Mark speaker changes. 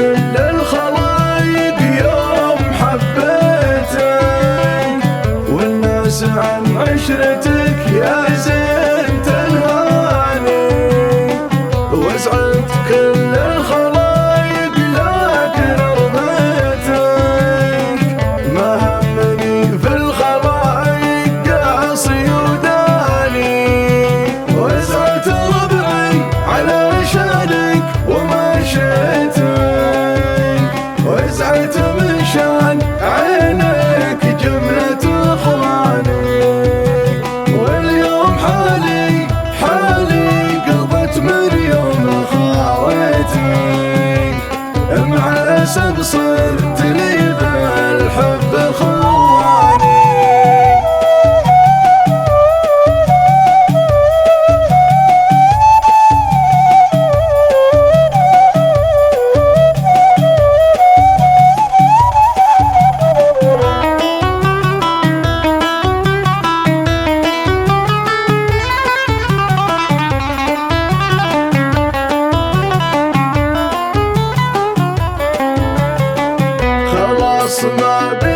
Speaker 1: كل الخلايق يوم حبيتك، والناس عن عشرتك يا زين تنهاني، واسعدت كل الخلايق لكن رضيتك، ما همني في الخلايق قاصي وداني، واسعدت ربعي على شانك ومشيتك، واسعدت من شان عينك جملة اخواني، واليوم حالي قضت من يوم خاويتك، مع الاسف صرت لي بالحب خواني. خلاص ما